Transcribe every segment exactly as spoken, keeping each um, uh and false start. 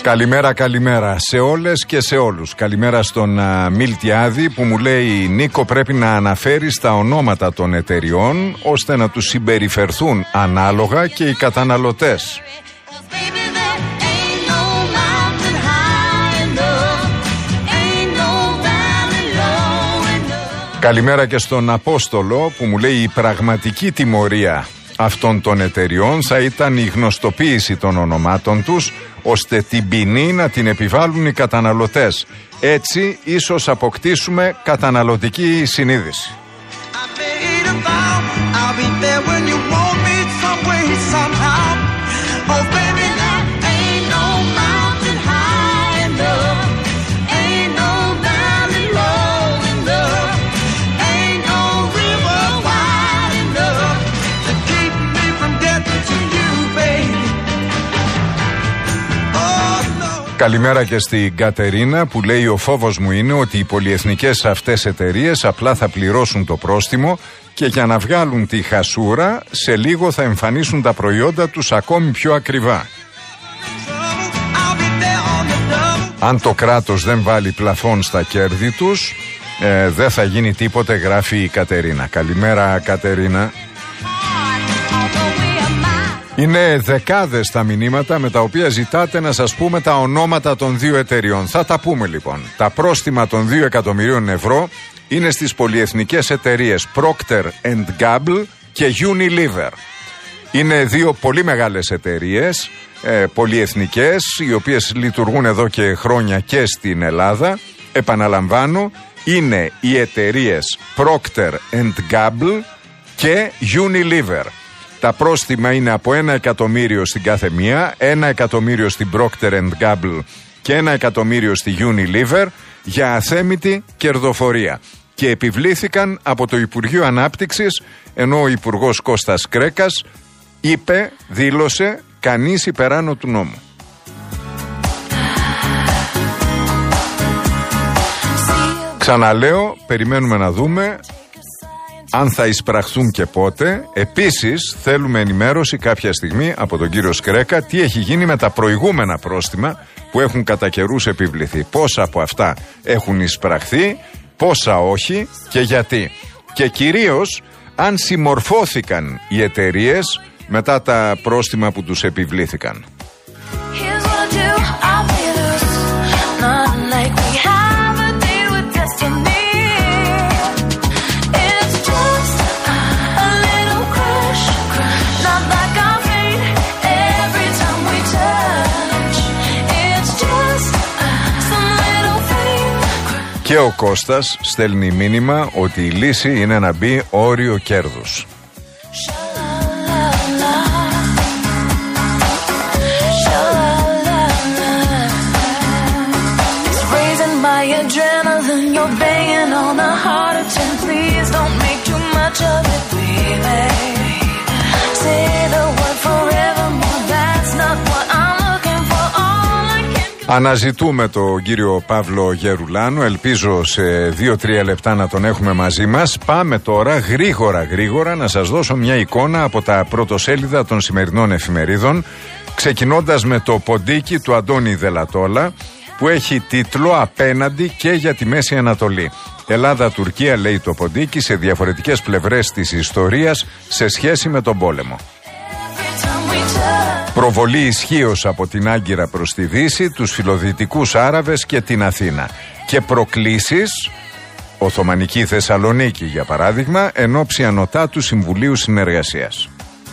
Καλημέρα, καλημέρα σε όλες και σε όλους. Καλημέρα στον uh, Μιλτιάδη που μου λέει: Νίκο, πρέπει να αναφέρεις τα ονόματα των εταιριών ώστε να τους συμπεριφερθούν ανάλογα και οι καταναλωτές. Καλημέρα και στον Απόστολο που μου λέει: η πραγματική τιμωρία αυτών των εταιριών θα ήταν η γνωστοποίηση των ονομάτων τους, ώστε την ποινή να την επιβάλλουν οι καταναλωτές. Έτσι ίσως αποκτήσουμε καταναλωτική συνείδηση. Καλημέρα και στην Κατερίνα που λέει: ο φόβος μου είναι ότι οι πολυεθνικές αυτές εταιρείες απλά θα πληρώσουν το πρόστιμο και για να βγάλουν τη χασούρα σε λίγο θα εμφανίσουν τα προϊόντα τους ακόμη πιο ακριβά. Αν το κράτος δεν βάλει πλαφόν στα κέρδη τους, ε, δεν θα γίνει τίποτε, γράφει η Κατερίνα. Καλημέρα, Κατερίνα. Είναι δεκάδες τα μηνύματα με τα οποία ζητάτε να σας πούμε τα ονόματα των δύο εταιριών. Θα τα πούμε λοιπόν. Τα πρόστιμα των δύο εκατομμυρίων ευρώ είναι στις πολυεθνικές εταιρείες Procter and Gamble και Unilever. Είναι δύο πολύ μεγάλες εταιρείες, ε, πολυεθνικές, οι οποίες λειτουργούν εδώ και χρόνια και στην Ελλάδα. Επαναλαμβάνω, είναι οι εταιρείες Procter and Gamble και Unilever. Τα πρόστιμα είναι από ένα εκατομμύριο στην κάθε μία, ένα εκατομμύριο στην Procter and Gamble και ένα εκατομμύριο στη Unilever για αθέμητη κερδοφορία. Και επιβλήθηκαν από το Υπουργείο Ανάπτυξης, ενώ ο Υπουργός Κώστας Κρέκας είπε, δήλωσε, κανείς υπεράνω του νόμου. Ξαναλέω, περιμένουμε να δούμε αν θα εισπραχθούν και πότε. Επίσης θέλουμε ενημέρωση κάποια στιγμή από τον κύριο Σκρέκα τι έχει γίνει με τα προηγούμενα πρόστιμα που έχουν κατά καιρούς επιβληθεί. Πόσα από αυτά έχουν εισπραχθεί, πόσα όχι και γιατί. Και κυρίως αν συμμορφώθηκαν οι εταιρείες μετά τα πρόστιμα που τους επιβλήθηκαν. Και ο Κώστας στέλνει μήνυμα ότι η λύση είναι να μπει όριο κέρδους. Αναζητούμε τον κύριο Παύλο Γερουλάνο, ελπίζω σε δύο τρία λεπτά να τον έχουμε μαζί μας. Πάμε τώρα γρήγορα γρήγορα να σας δώσω μια εικόνα από τα πρωτοσέλιδα των σημερινών εφημερίδων, ξεκινώντας με το ποντίκι του Αντώνη Δελατόλα που έχει τίτλο «Απέναντι και για τη Μέση Ανατολή». Ελλάδα-Τουρκία, λέει το ποντίκι, σε διαφορετικές πλευρές της ιστορίας σε σχέση με τον πόλεμο. Προβολή ισχύως από την Άγκυρα προς τη Δύση, τους φιλοδυτικούς Άραβες και την Αθήνα. Και προκλήσεις, Οθωμανική Θεσσαλονίκη για παράδειγμα, εν ώψη ανωτάτου Συμβουλίου Συνεργασίας.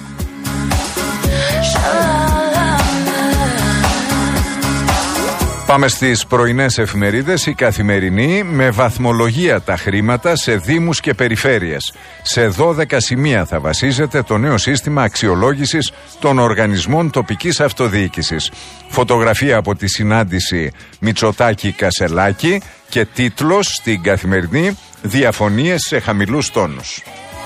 Πάμε στις πρωινές εφημερίδες. Η Καθημερινή, με βαθμολογία τα χρήματα σε δήμους και περιφέρειες. Σε δώδεκα σημεία θα βασίζεται το νέο σύστημα αξιολόγησης των οργανισμών τοπικής αυτοδιοίκησης. Φωτογραφία από τη συνάντηση Μητσοτάκη-Κασελάκη και τίτλος στην Καθημερινή, διαφωνίες σε χαμηλούς τόνους.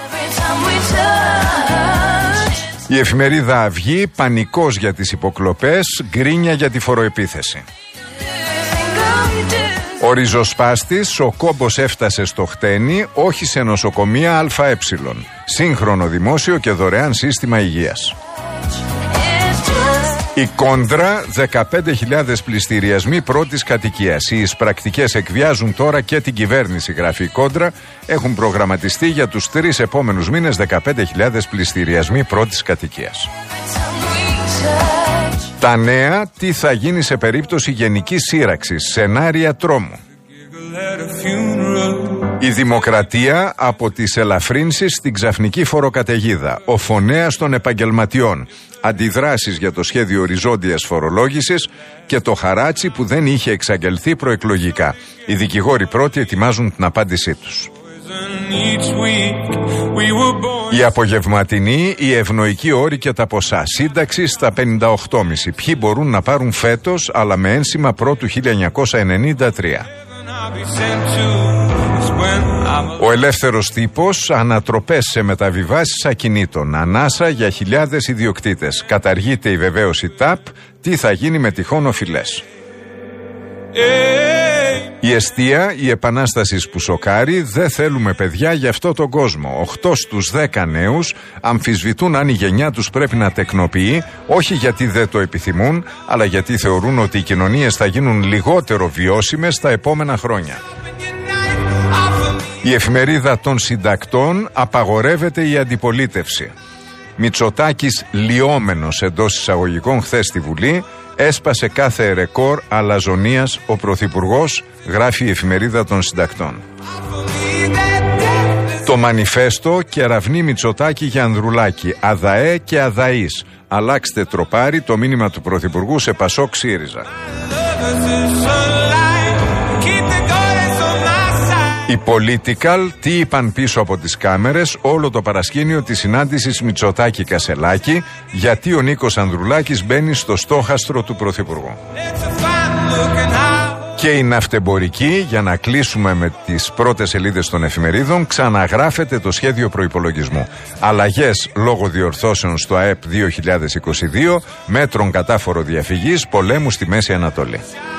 Η εφημερίδα Αυγή, πανικός για τις υποκλοπές, γκρίνια για τη φοροεπίθεση. Ο ριζοσπάστης, ο κόμπος έφτασε στο χτένι, όχι σε νοσοκομεία ΑΕ. Σύγχρονο δημόσιο και δωρεάν σύστημα υγείας. Η Κόντρα, δεκαπέντε χιλιάδες πληστηριασμοί πρώτης κατοικίας. Οι εισπρακτικές εκβιάζουν τώρα και την κυβέρνηση, γράφει η Κόντρα. Έχουν προγραμματιστεί για τους τρεις επόμενους μήνες δεκαπέντε χιλιάδες πληστηριασμοί πρώτης κατοικίας. Τα νέα, τι θα γίνει σε περίπτωση γενικής σύραξης, σενάρια τρόμου. Η Δημοκρατία από τις ελαφρύνσεις στην ξαφνική φοροκαταιγίδα. Ο φωνέας των επαγγελματιών. Αντιδράσεις για το σχέδιο οριζόντιας φορολόγησης και το χαράτσι που δεν είχε εξαγγελθεί προεκλογικά. Οι δικηγόροι πρώτοι ετοιμάζουν την απάντησή τους. Η απογευματινή, η ευνοϊκή όρη και τα ποσά. Σύνταξη στα πενήντα οκτώ κόμμα πέντε. Ποιοι μπορούν να πάρουν φέτος, αλλά με ένσημα πρώτου χίλια εννιακόσια ενενήντα τρία. Ο ελεύθερος τύπος, ανατροπές σε μεταβιβάσεις ακινήτων, ανάσα για χιλιάδες ιδιοκτήτες. Καταργείται η βεβαίωση ΤΑΠ, τι θα γίνει με τυχόν οφειλές. Η εστία, η επανάσταση που σοκάρει, δεν θέλουμε παιδιά για αυτό τον κόσμο. οκτώ στους δέκα νέους αμφισβητούν αν η γενιά τους πρέπει να τεκνοποιεί, όχι γιατί δεν το επιθυμούν, αλλά γιατί θεωρούν ότι οι κοινωνίες θα γίνουν λιγότερο βιώσιμες τα επόμενα χρόνια. Η εφημερίδα των συντακτών, απαγορεύεται η αντιπολίτευση. Μητσοτάκης λιώμενος εντός εισαγωγικών χθες στη Βουλή, έσπασε κάθε ρεκόρ αλαζονίας ο Πρωθυπουργός, γράφει η εφημερίδα των συντακτών. Το μανιφέστο, κεραυνή Μητσοτάκη για Ανδρουλάκη, ΑΔΑΕ και ΑΔΑΗς. Αλλάξτε τροπάρι, το μήνυμα του Πρωθυπουργού σε Πασόκ ΣΥΡΙΖΑ. Οι Political, τι είπαν πίσω από τις κάμερες, όλο το παρασκήνιο της συνάντησης Μητσοτάκη-Κασελάκη, γιατί ο Νίκος Ανδρουλάκης μπαίνει στο στόχαστρο του Πρωθυπουργού. Και η ναυτεμπορική, για να κλείσουμε με τις πρώτες σελίδες των εφημερίδων, ξαναγράφεται το σχέδιο προϋπολογισμού. Αλλαγές λόγω διορθώσεων στο ΑΕΠ δύο χιλιάδες είκοσι δύο, μέτρων κατά φοροδιαφυγής, πολέμου στη Μέση Ανατολή.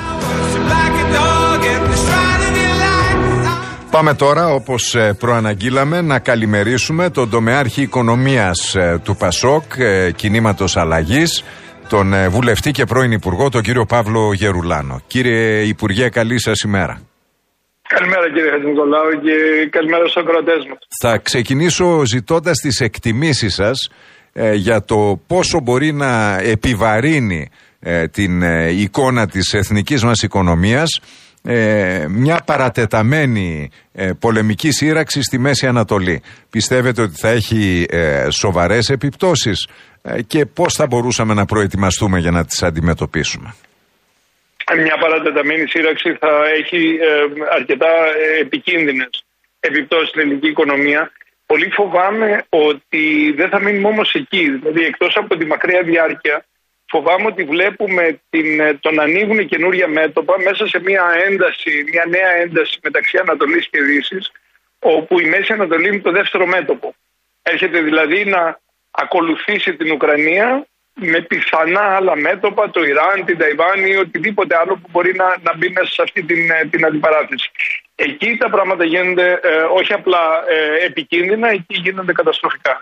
Πάμε τώρα, όπως προαναγγείλαμε, να καλημερίσουμε τον τομεάρχη οικονομίας του Πασόκ, κινήματος αλλαγής, τον βουλευτή και πρώην υπουργό, τον κύριο Παύλο Γερουλάνο. Κύριε Υπουργέ, καλή σας ημέρα. Καλημέρα κύριε Χατζηνικολάου και καλημέρα στους ακροατές μας. Θα ξεκινήσω ζητώντας τις εκτιμήσεις σας ε, για το πόσο μπορεί να επιβαρύνει ε, την ε, εικόνα της εθνικής μας οικονομίας Ε, μια παρατεταμένη ε, πολεμική σύραξη στη Μέση Ανατολή. Πιστεύετε ότι θα έχει ε, σοβαρές επιπτώσεις ε, και πώς θα μπορούσαμε να προετοιμαστούμε για να τις αντιμετωπίσουμε? Μια παρατεταμένη σύραξη θα έχει ε, αρκετά ε, επικίνδυνες επιπτώσεις στην ελληνική οικονομία. Πολύ φοβάμαι ότι δεν θα μείνουμε όμως εκεί. Δηλαδή, εκτός από τη μακριά διάρκεια, φοβάμαι ότι βλέπουμε την, το να ανοίγουν καινούρια μέτωπα μέσα σε μια ένταση, μια νέα ένταση μεταξύ Ανατολής και Δύσης, όπου η Μέση Ανατολή είναι το δεύτερο μέτωπο. Έρχεται δηλαδή να ακολουθήσει την Ουκρανία με πιθανά άλλα μέτωπα, το Ιράν, την Ταϊβάν ή οτιδήποτε άλλο που μπορεί να, να μπει μέσα σε αυτή την, την αντιπαράθεση. Εκεί τα πράγματα γίνονται ε, όχι απλά ε, επικίνδυνα, εκεί γίνονται καταστροφικά.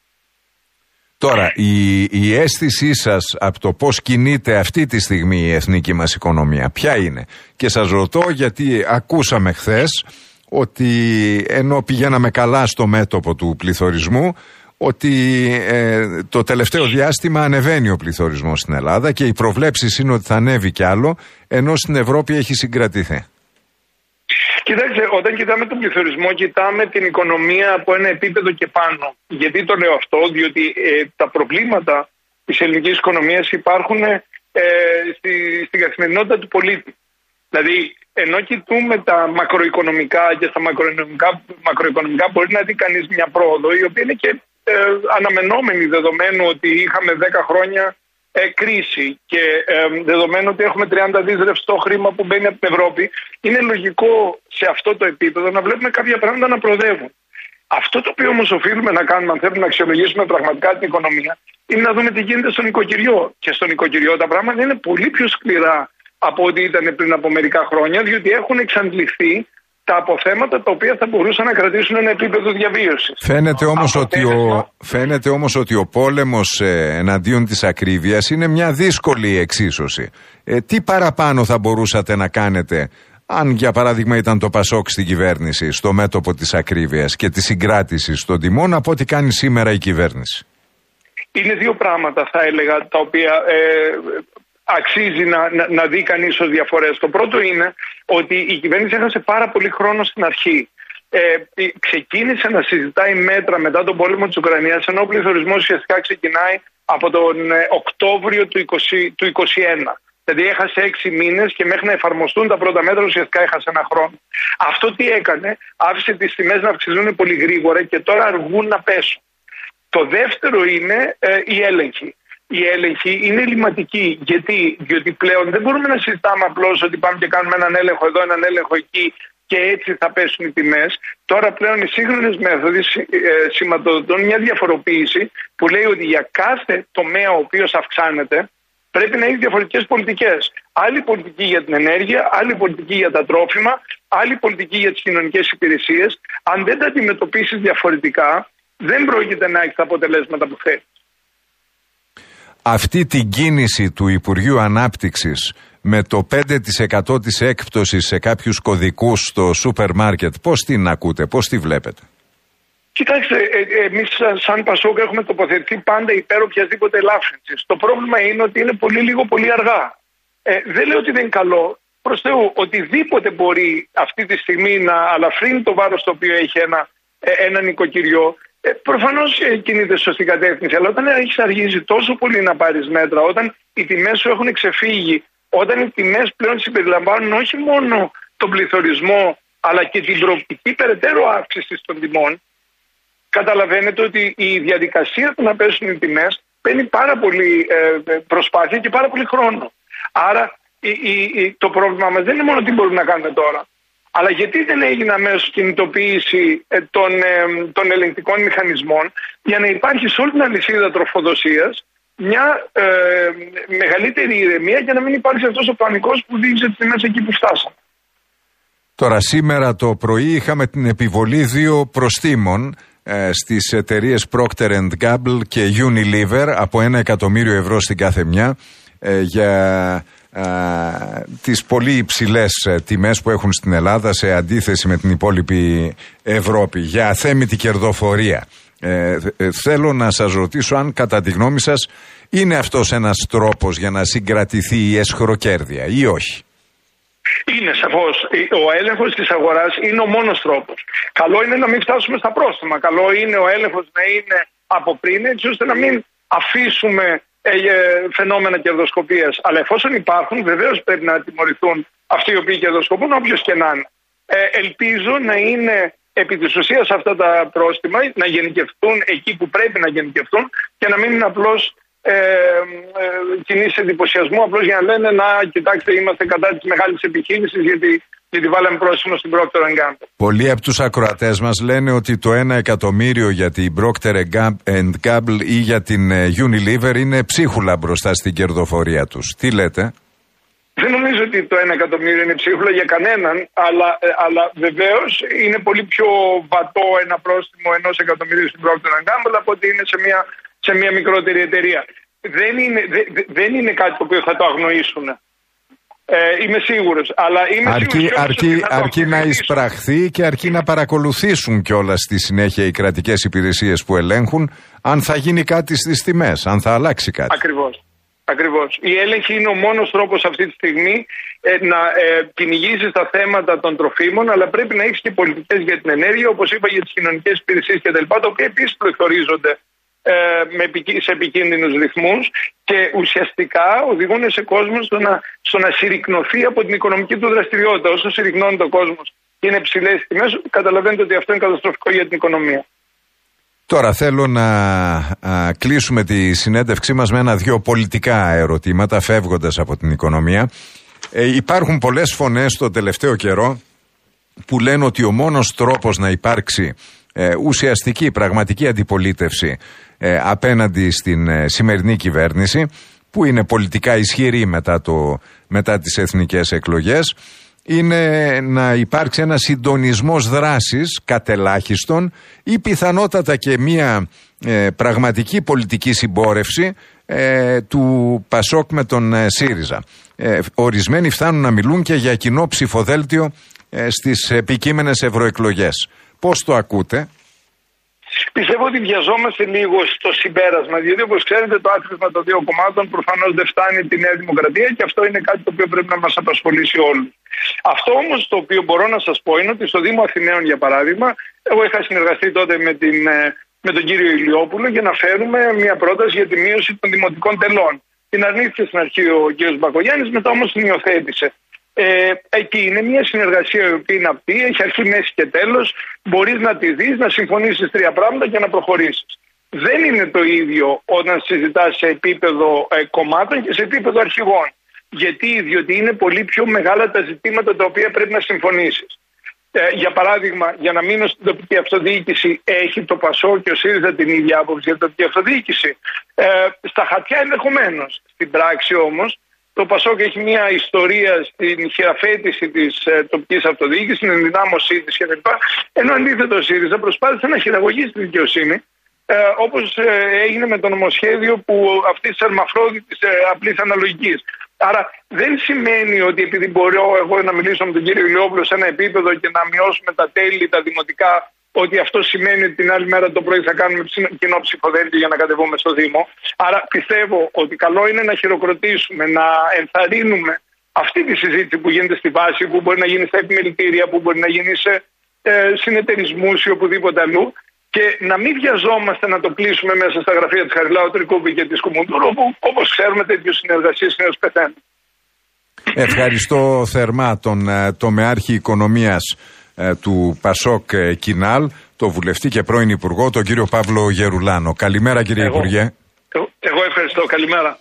Τώρα, η, η αίσθησή σας από το πώς κινείται αυτή τη στιγμή η εθνική μας οικονομία, ποια είναι? Και σας ρωτώ γιατί ακούσαμε χθες ότι ενώ πηγαίναμε καλά στο μέτωπο του πληθωρισμού, ότι ε, το τελευταίο διάστημα ανεβαίνει ο πληθωρισμός στην Ελλάδα και οι προβλέψεις είναι ότι θα ανέβει κι άλλο, ενώ στην Ευρώπη έχει συγκρατηθεί. Κοιτάξτε, όταν κοιτάμε τον πληθωρισμό, κοιτάμε την οικονομία από ένα επίπεδο και πάνω. Γιατί το λέω αυτό? Διότι ε, τα προβλήματα της ελληνικής οικονομίας υπάρχουν ε, στη, στην καθημερινότητα του πολίτη. Δηλαδή, ενώ κοιτούμε τα μακροοικονομικά και στα μακροοικονομικά, μακροοικονομικά μπορεί να δει κανείς μια πρόοδο, η οποία είναι και ε, αναμενόμενη, δεδομένου ότι είχαμε δέκα χρόνια ε, κρίση και ε, δεδομένου ότι έχουμε τριάντα δις ρευστό χρήμα που μπαίνει από την Ευρώπη, είναι λογικό σε αυτό το επίπεδο να βλέπουμε κάποια πράγματα να προοδεύουν. Αυτό το οποίο όμως οφείλουμε να κάνουμε, αν θέλουμε να αξιολογήσουμε πραγματικά την οικονομία, είναι να δούμε τι γίνεται στο νοικοκυριό. Και στο νοικοκυριό τα πράγματα είναι πολύ πιο σκληρά από ό,τι ήταν πριν από μερικά χρόνια, διότι έχουν εξαντληθεί τα αποθέματα τα οποία θα μπορούσαν να κρατήσουν ένα επίπεδο διαβίωσης. Φαίνεται όμως, ότι ο, φαίνεται όμως ότι ο πόλεμος ε, εναντίον της ακρίβειας είναι μια δύσκολη εξίσωση. Ε, τι παραπάνω θα μπορούσατε να κάνετε αν για παράδειγμα ήταν το Πασόκ στην κυβέρνηση στο μέτωπο της ακρίβειας και της συγκράτησης των τιμών από ό,τι κάνει σήμερα η κυβέρνηση? Είναι δύο πράγματα θα έλεγα τα οποία ε, αξίζει να, να, να δει κανείς ως διαφορές. Το πρώτο είναι ότι η κυβέρνηση έχασε πάρα πολύ χρόνο στην αρχή. Ε, ξεκίνησε να συζητάει μέτρα μετά τον πόλεμο της Ουκρανίας, ενώ ο πληθωρισμός ουσιαστικά ξεκινάει από τον ε, Οκτώβριο του, είκοσι, του είκοσι ένα. Δηλαδή έχασε έξι μήνες και μέχρι να εφαρμοστούν τα πρώτα μέτρα ουσιαστικά έχασε ένα χρόνο. Αυτό τι έκανε? Άφησε τις τιμές να αυξηθούν πολύ γρήγορα και τώρα αργούν να πέσουν. Το δεύτερο είναι ε, η έλεγχη. Η έλεγχη είναι ελληματική. Γιατί? Διότι πλέον δεν μπορούμε να συζητάμε απλώς ότι πάμε και κάνουμε έναν έλεγχο εδώ, έναν έλεγχο εκεί και έτσι θα πέσουν οι τιμές. Τώρα πλέον οι σύγχρονες μέθοδοι ε, σηματοδοτούν μια διαφοροποίηση που λέει ότι για κάθε τομέα ο οποίος αυξάνεται πρέπει να έχει διαφορετικές πολιτικές. Άλλη πολιτική για την ενέργεια, άλλη πολιτική για τα τρόφιμα, άλλη πολιτική για τις κοινωνικές υπηρεσίες. Αν δεν τα αντιμετωπίσεις διαφορετικά, δεν πρόκειται να έχει τα αποτελέσματα που θέλει. Αυτή την κίνηση του Υπουργείου Ανάπτυξης με το πέντε τοις εκατό της έκπτωσης σε κάποιους κωδικούς στο σούπερ μάρκετ, πώς την ακούτε, πώς τη βλέπετε? Κοιτάξτε, ε, εμείς σαν Πασόκ έχουμε τοποθετηθεί πάντα υπέρ οποιασδήποτε ελάφρυνσης. Το πρόβλημα είναι ότι είναι πολύ λίγο, πολύ αργά. Ε, δεν λέω ότι δεν είναι καλό. Προς Θεού, οτιδήποτε μπορεί αυτή τη στιγμή να αλαφρύνει το βάρος το οποίο έχει ένα, ε, ένα νοικοκυριό, ε, προφανώς ε, κινείται σωστή κατεύθυνση. Αλλά όταν έχεις αργήσει τόσο πολύ να πάρεις μέτρα, όταν οι τιμές σου έχουν ξεφύγει, όταν οι τιμές πλέον συμπεριλαμβάνουν όχι μόνο τον πληθωρισμό, αλλά και την προοπτική περαιτέρω αύξηση των τιμών, καταλαβαίνετε ότι η διαδικασία του να πέσουν οι τιμές παίρνει πάρα πολύ ε, προσπάθεια και πάρα πολύ χρόνο. Άρα η, η, η, το πρόβλημα μας δεν είναι μόνο τι μπορούμε να κάνουμε τώρα, αλλά γιατί δεν έγινε αμέσως κινητοποίηση ε, των, ε, των ελεγκτικών μηχανισμών για να υπάρχει σε όλη την αλυσίδα τροφοδοσίας μια ε, μεγαλύτερη ηρεμία για να μην υπάρχει αυτός ο πανικός που δείξε τις τιμές εκεί που φτάσαμε. Τώρα σήμερα το πρωί είχαμε την επιβολή δύο προστίμων στις εταιρείες Procter and Gamble και Unilever από ένα εκατομμύριο ευρώ στην κάθε μια ε, για ε, τις πολύ υψηλές τιμές που έχουν στην Ελλάδα σε αντίθεση με την υπόλοιπη Ευρώπη, για αθέμητη κερδοφορία. Ε, ε, θέλω να σας ρωτήσω αν κατά τη γνώμη σας είναι αυτός ένας τρόπος για να συγκρατηθεί η εσχροκέρδεια ή όχι? Είναι σαφώς. Ο έλεγχος της αγοράς είναι ο μόνος τρόπος. Καλό είναι να μην φτάσουμε στα πρόστιμα. Καλό είναι ο έλεγχος να είναι από πριν, έτσι ώστε να μην αφήσουμε ε, ε, φαινόμενα κερδοσκοπίας. Αλλά εφόσον υπάρχουν, βεβαίως πρέπει να τιμωρηθούν αυτοί οι οποίοι κερδοσκοπούν, όποιος και να είναι. Ε, ελπίζω να είναι επί της ουσίας αυτά τα πρόστιμα, να γενικευτούν εκεί που πρέπει να γενικευτούν και να μην είναι απλώς Ε, ε, κινήσεις εντυπωσιασμού, απλώς για να λένε να κοιτάξτε, είμαστε κατά της μεγάλης επιχείρησης γιατί, γιατί βάλαμε πρόστιμο στην Procter and Gamble. Πολλοί από τους ακροατές μας λένε ότι το ένα εκατομμύριο για την Procter and Gamble ή για την Unilever είναι ψίχουλα μπροστά στην κερδοφορία τους. Τι λέτε? Δεν νομίζω ότι το ένα εκατομμύριο είναι ψίχουλα για κανέναν, αλλά, ε, αλλά βεβαίως είναι πολύ πιο βατό ένα πρόστιμο ενός εκατομμυρίου στην Procter and Gamble από ότι είναι σε μια σε μια μικρότερη εταιρεία. Δεν είναι, δε, δεν είναι κάτι το οποίο θα το αγνοήσουν. Ε, είμαι σίγουρος. Αλλά είμαι αρκεί, σίγουρος αρκεί, να αρκεί να εισπραχθεί και αρκεί να παρακολουθήσουν κιόλας στη συνέχεια οι κρατικές υπηρεσίες που ελέγχουν αν θα γίνει κάτι στις τιμές, αν θα αλλάξει κάτι. Ακριβώς. Ακριβώς. Η έλεγχη είναι ο μόνος τρόπος αυτή τη στιγμή ε, να ε, κυνηγήσεις τα θέματα των τροφίμων, αλλά πρέπει να έχεις και πολιτικές για την ενέργεια, όπως είπα, για τις κοινωνικές υπηρεσίες κτλ. Τα οποία επίσης πληθωρίζονται σε επικίνδυνους ρυθμούς και ουσιαστικά οδηγούν σε κόσμο στο να, στο να συρρικνωθεί από την οικονομική του δραστηριότητα. Όσο συρρικνώνει ο κόσμος και είναι ψηλές τιμές, καταλαβαίνετε ότι αυτό είναι καταστροφικό για την οικονομία. Τώρα θέλω να α, κλείσουμε τη συνέντευξή μας με ένα-δυο πολιτικά ερωτήματα, φεύγοντας από την οικονομία. Ε, υπάρχουν πολλές φωνές το τελευταίο καιρό που λένε ότι ο μόνος τρόπος να υπάρξει ε, ουσιαστική, πραγματική αντιπολίτευση ε, απέναντι στην ε, σημερινή κυβέρνηση, που είναι πολιτικά ισχυρή μετά, το, μετά τις εθνικές εκλογές, είναι να υπάρξει ένα συντονισμός δράσης κατελάχιστον ή πιθανότατα και μια ε, πραγματική πολιτική συμπόρευση ε, του Πασόκ με τον ε, ΣΥΡΙΖΑ. Ε, ορισμένοι φτάνουν να μιλούν και για κοινό ψηφοδέλτιο ε, στις επικείμενες ευρωεκλογές. Πώς το ακούτε? Πιστεύω ότι βιαζόμαστε λίγο στο συμπέρασμα, διότι όπως ξέρετε το άθροισμα των δύο κομμάτων προφανώς δεν φτάνει τη Νέα Δημοκρατία και αυτό είναι κάτι το οποίο πρέπει να μας απασχολήσει όλους. Αυτό όμως το οποίο μπορώ να σας πω είναι ότι στο Δήμο Αθηναίων, για παράδειγμα, εγώ είχα συνεργαστεί τότε με, την, με τον κύριο Ηλιόπουλο για να φέρουμε μια πρόταση για τη μείωση των δημοτικών τελών. Την αρνήθηκε στην αρχή ο κύριος Μπακογιάννης, μετά όμως την υιοθέτησε. Ε, εκεί είναι μια συνεργασία η οποία είναι απτή, έχει αρχή, μέση και τέλος. Μπορείς να τη δεις, να συμφωνήσεις τρία πράγματα και να προχωρήσεις. Δεν είναι το ίδιο όταν συζητάς σε επίπεδο ε, κομμάτων και σε επίπεδο αρχηγών. Γιατί, διότι είναι πολύ πιο μεγάλα τα ζητήματα τα οποία πρέπει να συμφωνήσεις. Ε, για παράδειγμα, για να μείνω στην τοπική αυτοδιοίκηση, έχει το ΠΑΣΟ και ο ΣΥΡΙΖΑ την ίδια άποψη για την τοπική αυτοδιοίκηση? Ε, στα χαρτιά ενδεχομένως. Στην πράξη όμως, το ΠΑΣΟΚ έχει μια ιστορία στην χειραφέτηση της ε, τοπικής αυτοδιοίκησης, στην ενδυνάμωσή της κλπ. Ενώ αντίθετα ο ΣΥΡΙΖΑ προσπάθησε να χειραγωγήσει τη δικαιοσύνη, ε, όπως ε, έγινε με το νομοσχέδιο που αυτής της ερμαφρόδιτης ε, απλής αναλογικής. Άρα δεν σημαίνει ότι επειδή μπορώ εγώ να μιλήσω με τον κύριο Ηλιόπουλο σε ένα επίπεδο και να μειώσουμε τα τέλη, τα δημοτικά, ότι αυτό σημαίνει ότι την άλλη μέρα το πρωί θα κάνουμε κοινό ψηφοδέλτιο για να κατεβούμε στο Δήμο. Άρα πιστεύω ότι καλό είναι να χειροκροτήσουμε, να ενθαρρύνουμε αυτή τη συζήτηση που γίνεται στη βάση, που μπορεί να γίνει στα επιμελητήρια, που μπορεί να γίνει σε ε, συνεταιρισμούς ή οπουδήποτε αλλού, και να μην βιαζόμαστε να το κλείσουμε μέσα στα γραφεία της Χαριλάου Τρικούπη και της Κουμουντούρου, όπου όπως ξέρουμε τέτοιες συνεργασίες είναι ως πεθαίνουν. Ευχαριστώ θερμά τον τομεάρχη οικονομίας του Πασόκ Κινάλ, το βουλευτή και πρώην Υπουργό, τον κύριο Παύλο Γερουλάνο. Καλημέρα κύριε εγώ, Υπουργέ. Εγώ, εγώ ευχαριστώ. Καλημέρα.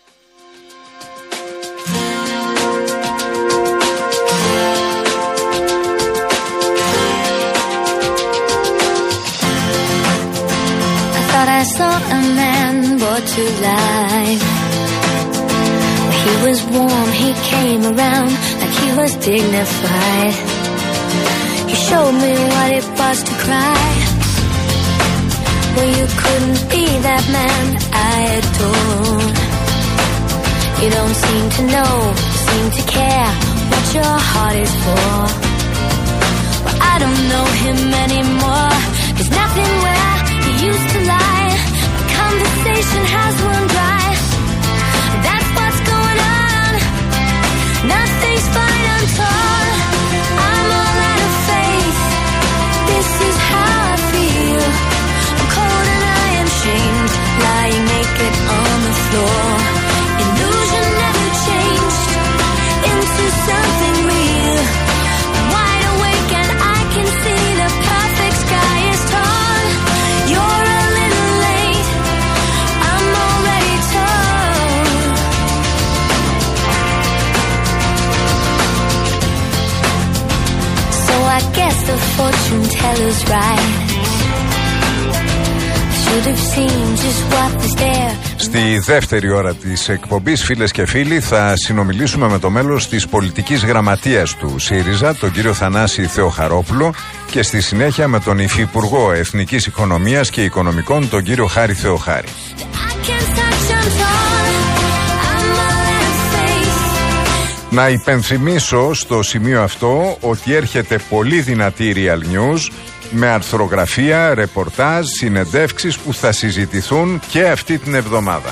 I thought I saw a man brought to life. He was warm, he came around like he was dignified. He showed me what it was to cry. Well, you couldn't be that man I adore. You don't seem to know, seem to care what your heart is for. Well, I don't know him anymore. There's nothing where he used to lie. The conversation has run dry. That's what's going on. Nothing's fine, I'm torn. I'm all out of faith. This is how I feel. I'm cold and I am shamed, lying naked on the floor. Illusion never changed into something real. I'm wide awake and I can see the perfect sky is torn. You're a little late, I'm already torn. So I guess the fortune teller's right. Should have seen just what was there. Στη δεύτερη ώρα της εκπομπής, φίλες και φίλοι, θα συνομιλήσουμε με το μέλος της πολιτικής γραμματείας του ΣΥΡΙΖΑ, τον κύριο Θανάση Θεοχαρόπουλο, και στη συνέχεια με τον Υφυπουργό Εθνικής Οικονομίας και Οικονομικών, τον κύριο Χάρη Θεοχάρη. Να υπενθυμίσω στο σημείο αυτό ότι έρχεται πολύ δυνατή Real News με αρθρογραφία, ρεπορτάζ, συνεντεύξεις που θα συζητηθούν και αυτή την εβδομάδα.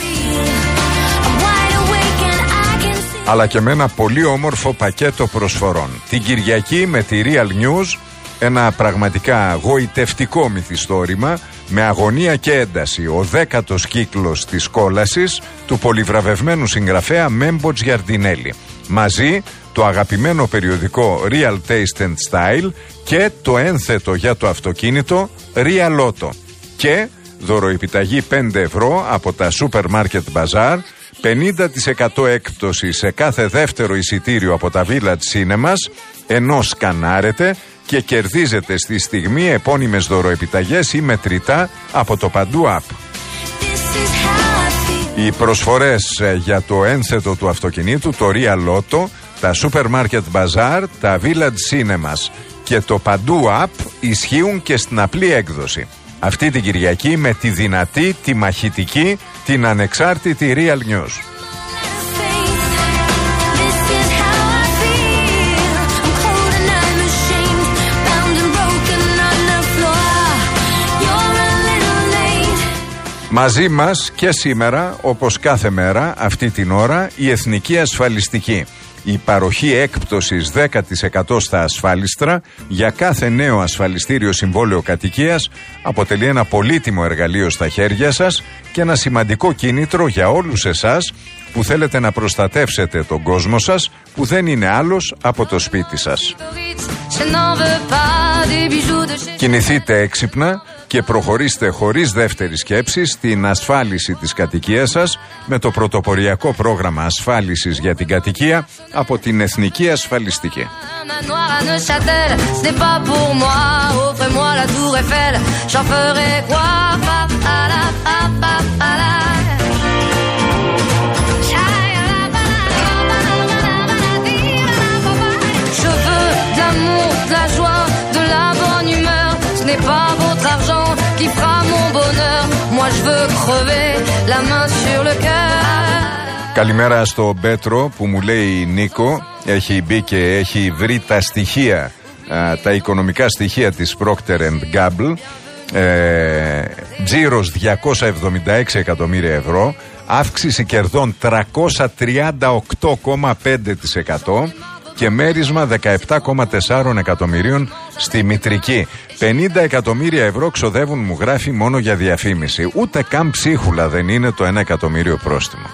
Αλλά και με ένα πολύ όμορφο πακέτο προσφορών. Την Κυριακή με τη Real News, ένα πραγματικά γοητευτικό μυθιστόρημα με αγωνία και ένταση. Ο δέκατος κύκλος της κόλασης του πολυβραβευμένου συγγραφέα Μέμπο Τζιαρντινέλη. Μαζί το αγαπημένο περιοδικό Real Taste and Style και το ένθετο για το αυτοκίνητο Real Auto. Και δωροεπιταγή πέντε ευρώ από τα Supermarket Bazaar, πενήντα τοις εκατό έκπτωση σε κάθε δεύτερο εισιτήριο από τα Village Cinemas, ενώ σκανάρετε και κερδίζετε στη στιγμή επώνυμες δωροεπιταγές ή μετρητά από το Παντού App. Οι προσφορές για το ένθετο του αυτοκινήτου, το Real Auto, τα Supermarket Bazaar, τα Village Cinemas και το Παντού App ισχύουν και στην απλή έκδοση. Αυτή την Κυριακή με τη δυνατή, τη μαχητική, την ανεξάρτητη Real News. Μαζί μας και σήμερα, όπως κάθε μέρα, αυτή την ώρα, η Εθνική Ασφαλιστική. Η παροχή έκπτωσης δέκα τοις εκατό στα ασφάλιστρα για κάθε νέο ασφαλιστήριο συμβόλαιο κατοικίας αποτελεί ένα πολύτιμο εργαλείο στα χέρια σας και ένα σημαντικό κίνητρο για όλους εσάς που θέλετε να προστατεύσετε τον κόσμο σας που δεν είναι άλλος από το σπίτι σας. Κινηθείτε έξυπνα και προχωρήστε χωρίς δεύτερη σκέψη στην ασφάλιση της κατοικίας σας με το πρωτοποριακό πρόγραμμα ασφάλισης για την κατοικία από την Εθνική Ασφαλιστική. Καλημέρα στο Πέτρο που μου λέει Νίκο, έχει μπει και έχει βρει τα στοιχεία, α, τα οικονομικά στοιχεία της Procter and Gamble, ε, τζίρος διακόσια εβδομήντα έξι εκατομμύρια ευρώ, αύξηση κερδών τριακόσια τριάντα οκτώ κόμμα πέντε τοις εκατό και μέρισμα δεκαεπτά κόμμα τέσσερα εκατομμυρίων στη μητρική. πενήντα εκατομμύρια ευρώ ξοδεύουν, μου γράφει, μόνο για διαφήμιση. Ούτε καν ψίχουλα δεν είναι το ένα εκατομμύριο πρόστιμο.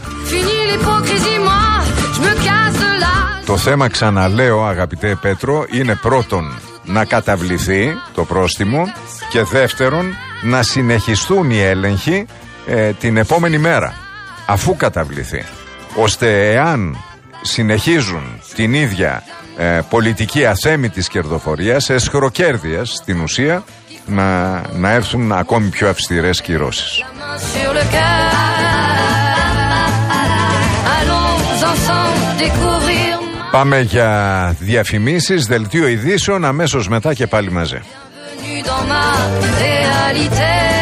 Το θέμα, ξαναλέω αγαπητέ Πέτρο, είναι πρώτον να καταβληθεί το πρόστιμο και δεύτερον να συνεχιστούν οι έλεγχοι ε, την επόμενη μέρα αφού καταβληθεί, ώστε εάν συνεχίζουν την ίδια ε, πολιτική αθέμητης κερδοφορίας, εσχροκέρδειας στην ουσία, να, να έρθουν ακόμη πιο αυστηρές κυρώσεις. Πάμε για διαφημίσεις, δελτίο ειδήσεων, αμέσως μετά και πάλι μαζί.